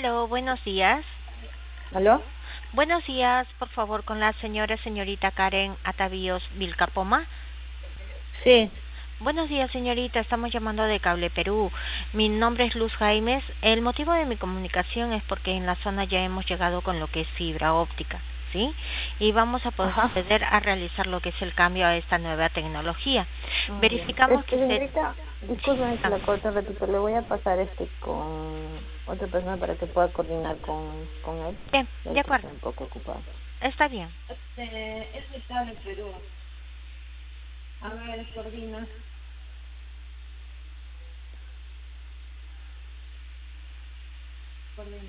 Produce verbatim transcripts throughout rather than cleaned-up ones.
Aló, buenos días. ¿Aló? Buenos días, por favor, con la señora señorita Karen Atavíos Vilcapoma. Sí. Buenos días, señorita. Estamos llamando de Cable Perú. Mi nombre es Luz Jaimes. El motivo de mi comunicación es porque en la zona ya hemos llegado con lo que es fibra óptica, ¿sí? Y vamos a Ajá. proceder a realizar lo que es el cambio a esta nueva tecnología. Ah, ya. Verificamos Este, que usted... señorita, Sí, discúlpame que ah, la corte un ratito. Le voy a pasar este con otra persona para que pueda coordinar con, con él. bien, de Ahorita acuerdo. estoy un poco ocupado. Está bien. Este, es de Cable Perú. A ver, coordina. Coordina.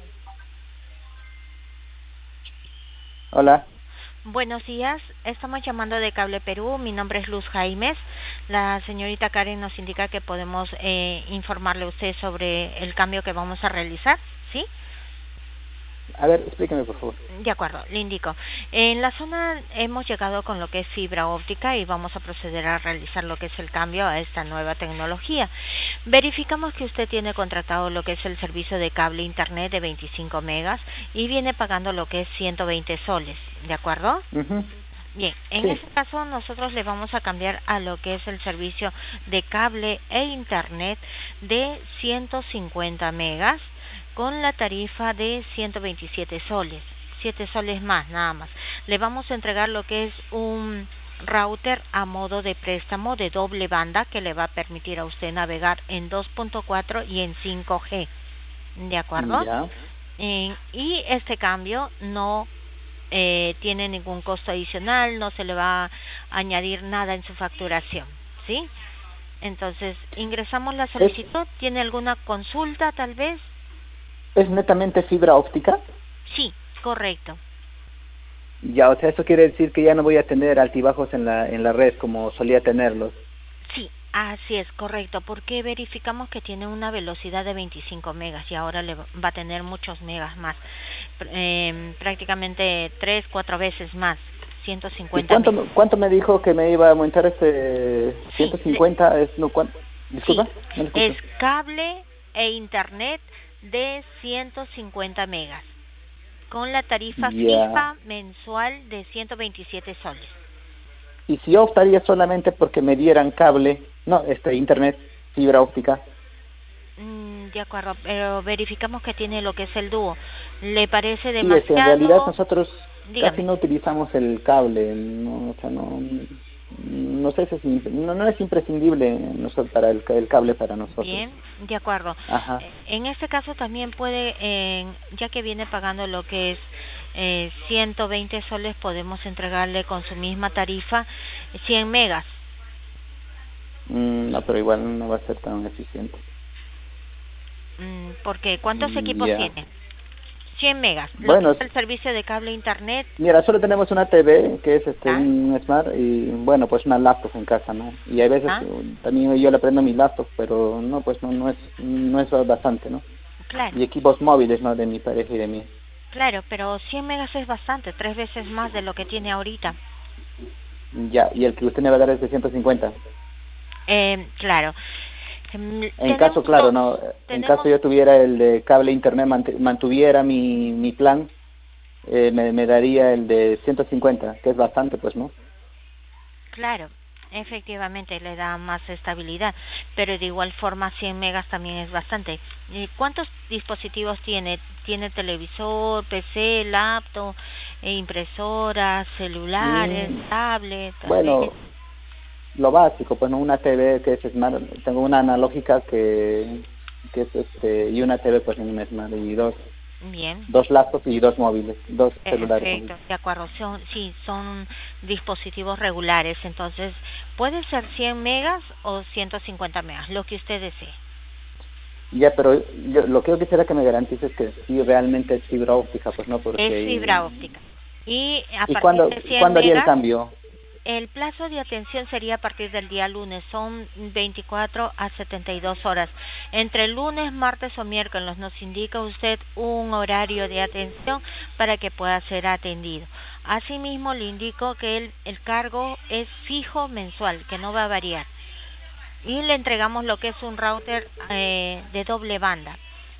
Hola. Buenos días, estamos llamando de Cable Perú, mi nombre es Luz Jaimes. La señorita Karen nos indica que podemos eh, informarle a usted sobre el cambio que vamos a realizar, ¿sí? A ver, explíqueme, por favor. De acuerdo, le indico. En la zona hemos llegado con lo que es fibra óptica y vamos a proceder a realizar lo que es el cambio a esta nueva tecnología. Verificamos que usted tiene contratado lo que es el servicio de cable internet de veinticinco megas y viene pagando lo que es ciento veinte soles, ¿de acuerdo? Mhm. Bien, en Sí. este caso nosotros le vamos a cambiar a lo que es el servicio de cable e internet de ciento cincuenta megas con la tarifa de ciento veintisiete soles, siete soles más nada más. Le vamos a entregar lo que es un router a modo de préstamo de doble banda que le va a permitir a usted navegar en dos punto cuatro y en cinco G, ¿de acuerdo? Ya. Eh, y este cambio no eh, tiene ningún costo adicional, no se le va a añadir nada en su facturación, ¿sí? Entonces, ingresamos la ¿Es, solicitud, ¿tiene alguna consulta tal vez? es netamente fibra óptica? Sí, correcto. Ya, o sea, eso quiere decir que ya no voy a tener altibajos en la, en la red como solía tenerlos. Sí, así es, correcto, porque verificamos que tiene una velocidad de veinticinco megas y ahora le va va a tener muchos megas más, pr- em, prácticamente tres, cuatro veces más, ciento ¿Y cincuenta cuánto, megas. cuánto me dijo que me iba a aumentar este Sí, le- ciento cincuenta? Es, no, ¿cuánto? Sí, Disculpa, no lo es escucho. cable e internet de ciento cincuenta megas, con la tarifa Ya. fija mensual de ciento veintisiete soles. Y si yo optaría solamente porque me dieran cable, no, este internet, fibra óptica. Mm, de acuerdo, pero verificamos que tiene lo que es el dúo. ¿Le parece Sí, es que en realidad demasiado? nosotros casi Dígame. no utilizamos el cable, no, o sea, no, no sé si es, im- no, no es imprescindible nosotros para el, el cable para nosotros. Bien, de acuerdo. Ajá. Eh, En este caso también puede, eh, ya que viene pagando lo que es eh, ciento veinte soles, podemos entregarle con su misma tarifa cien megas. Mm, no, pero igual no va a ser tan eficiente. Mm, porque ¿cuántos Mm, equipos ya. tiene? cien megas, lo que es Bueno, el servicio de cable internet. mira, solo tenemos una T V que es este Ah, un Smart y bueno, pues una laptop en casa, ¿no? Y a veces ah, eh, también yo le prendo mi laptop, pero no, pues no, no es no es bastante, ¿no? claro, Y equipos móviles, ¿no? De mi pareja y de mí. claro, pero cien megas es bastante, tres veces más de lo que tiene ahorita. Ya, y el que usted me va a dar es de ciento cincuenta. Eh, claro, Em, En caso, tenemos claro, dos, no, en caso tenemos, yo tuviera el de cable internet, mant- mantuviera mi, mi plan, eh, me, me daría el de ciento cincuenta, que es bastante, pues, ¿no? claro, efectivamente le da más estabilidad, pero de igual forma cien megas también es bastante. ¿Y cuántos dispositivos tiene? ¿Tiene televisor, P C, laptop, eh, impresoras, celulares, Mm, tablet, tal vez? bueno, lo básico, pues, ¿no? Una T V que es Smart, tengo una analógica que, que es este, y una T V, pues, en un Smart, y dos, Bien, dos laptops y dos móviles, dos celulares móviles. perfecto, de acuerdo, son, sí, son dispositivos regulares, entonces puede ser cien megas o ciento cincuenta megas, lo que usted desee. Ya, pero yo, lo que yo quisiera que me garantices es que sí realmente es fibra óptica, pues, ¿no? Es Porque... fibra óptica. Y a ¿Y partir cuándo, de cien cuándo haría el megas, cambio? el plazo de atención sería a partir del día lunes, son veinticuatro a setenta y dos horas. Entre lunes, martes o miércoles nos indica usted un horario de atención para que pueda ser atendido. Asimismo, le indico que el, el cargo es fijo mensual, que no va a variar. Y le entregamos lo que es un router eh, de doble banda.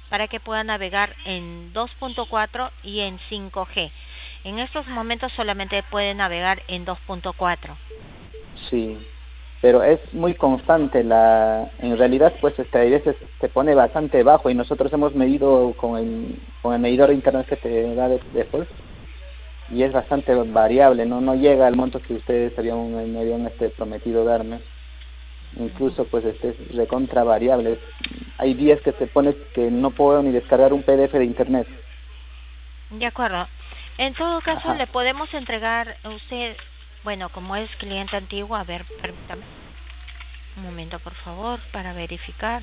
para que pueda navegar en dos punto cuatro y en cinco G. En estos momentos solamente puede navegar en dos punto cuatro. Sí, pero es muy constante la, en realidad pues este, a veces se pone bastante bajo y nosotros hemos medido con el, con el medidor de internet que te da de, de y es bastante variable, no no llega al monto que ustedes habían, me habían este, prometido darme. Incluso pues este es recontra variable. Hay días que se pone que no puedo ni descargar un P D F de internet. De acuerdo. En todo caso, Ajá. le podemos entregar a usted, bueno, como es cliente antiguo, a ver, permítame un momento, por favor, para verificar.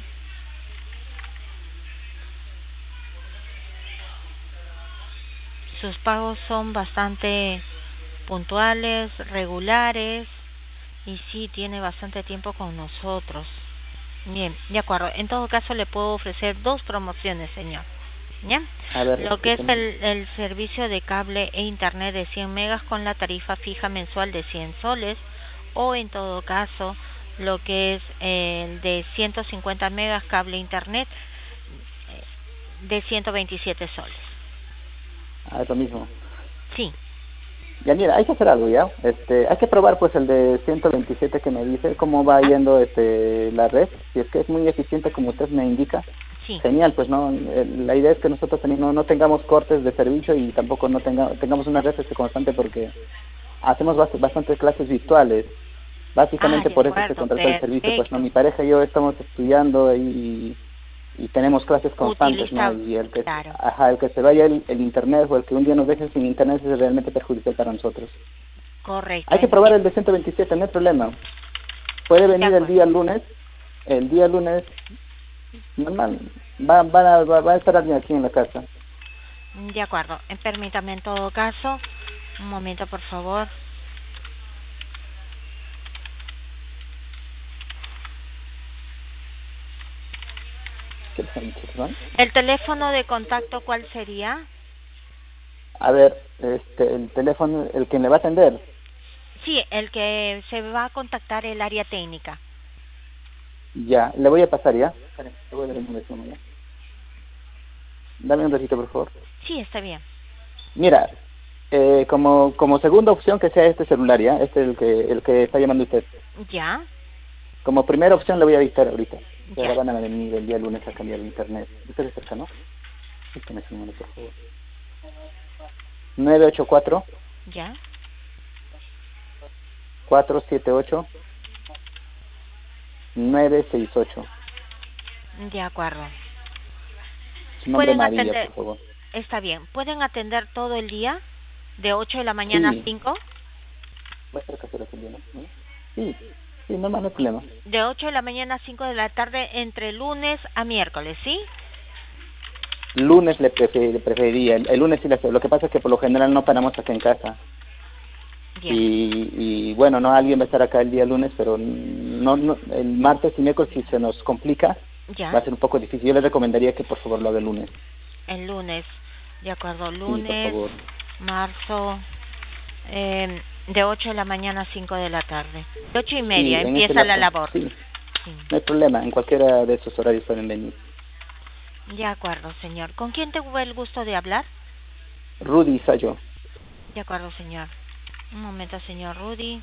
Sus pagos son bastante puntuales, regulares, y sí tiene bastante tiempo con nosotros. Bien, de acuerdo. En todo caso, le puedo ofrecer dos promociones, señor. ¿Ya? A ver, Lo que es explíqueme. el, el servicio de cable e internet de cien megas con la tarifa fija mensual de cien soles, o en todo caso lo que es el de ciento cincuenta megas cable internet de ciento veintisiete soles. Ah, es lo mismo. Sí. Ya mira, hay que hacer algo ya. Este, hay que probar pues el de ciento veintisiete que me dice cómo va ¿Ah? yendo este la red. Si es que es muy eficiente como usted me indica, Sí. genial, pues no. El- La idea es que nosotros teni- no, no tengamos cortes de servicio y tampoco no tenga, tengamos una red este, constante porque hacemos bast- bastantes clases virtuales. Ah, Básicamente de por eso se acuerdo, contrató el servicio, pues no, perfecto. mi pareja y yo estamos estudiando y, y tenemos clases constantes, ¿no? Utiliza, Y el que, claro, ajá, el que se vaya el, el internet o el que un día nos deje sin internet es realmente perjudicial para nosotros. correcto, Hay que probar entiendo. el de ciento veintisiete, no hay problema. Puede De venir el acuerdo, día lunes, el día lunes, normal, va, va, a- va, va a estar alguien aquí en la casa. de acuerdo. Eh, Permítame en todo caso, un momento por favor. ¿Qué te han dicho, perdón? ¿El teléfono de contacto cuál sería? A ver, este, el teléfono, el que le va a atender, Sí, el que se va a contactar el área técnica. ya, le voy a pasar ya. Espere, le voy a dar el número, ¿ya? Dame un ratito, por favor. Sí, está bien. Mira, eh, como como segunda opción que sea este celular, ¿ya? Este es el que el que está llamando usted. Ya, Como primera opción le voy a avisar ahorita. Y ahora ya, van a venir el día lunes a cambiar el internet. ¿Usted es cerca, no? Dígame su número, por favor. nueve ocho cuatro, ya. cuatro siete ocho, nueve seis ocho. De acuerdo. Su nombre Pueden María, atender, por favor. está bien. ¿Pueden atender todo el día? ¿De ocho de la mañana a Sí. cinco? Va a estar casi la día, ¿no? ¿No? Sí, sí, no, no hay problema. De ocho de la mañana a cinco de la tarde entre lunes a miércoles, ¿sí? Lunes le, prefer- le preferiría. El, el lunes sí le hace. Lo que pasa es que por lo general no paramos acá en casa. Bien, Y, y bueno, no, alguien va a estar acá el día lunes, pero no, no el martes y miércoles si se nos complica, va ya. a ser un poco difícil. Yo le recomendaría que por favor lo haga el lunes. El lunes, de acuerdo, Sí, por lunes, favor. marzo, eh, de ocho de la mañana a cinco de la tarde. De ocho y Sí, media en ese empieza la lapso. labor. Sí, Sí. no hay problema. En cualquiera de esos horarios pueden venir. De acuerdo, señor. ¿Con quién tuvo el gusto de hablar? Rudy Sayo. De acuerdo, señor. Un momento, señor Rudy,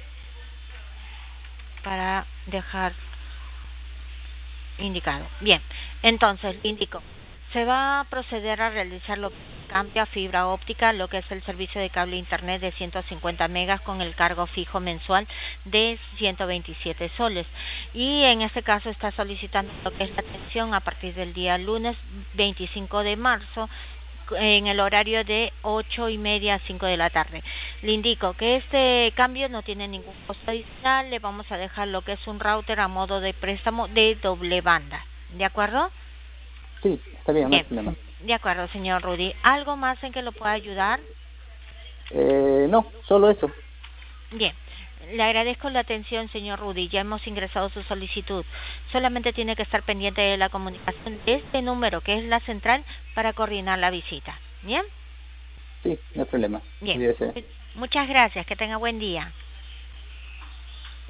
para dejar indicado. Bien, entonces, indico. Se va a proceder a realizar lo que cambia a fibra óptica, lo que es el servicio de cable internet de ciento cincuenta megas con el cargo fijo mensual de ciento veintisiete soles. Y en este caso está solicitando lo que es la atención a partir del día lunes veinticinco de marzo en el horario de ocho y media a cinco de la tarde. Le indico que este cambio no tiene ningún costo adicional. Le vamos a dejar lo que es un router a modo de préstamo de doble banda. ¿De acuerdo? Sí, está bien, no hay Bien. problema. De acuerdo, señor Rudy. ¿Algo más en que lo pueda ayudar? Eh, no, solo eso. Bien. Le agradezco la atención, señor Rudy. Ya hemos ingresado su solicitud. Solamente tiene que estar pendiente de la comunicación de este número, que es la central, para coordinar la visita. ¿Bien? Sí, no hay problema. Bien. Cuídese. Muchas gracias. Que tenga buen día.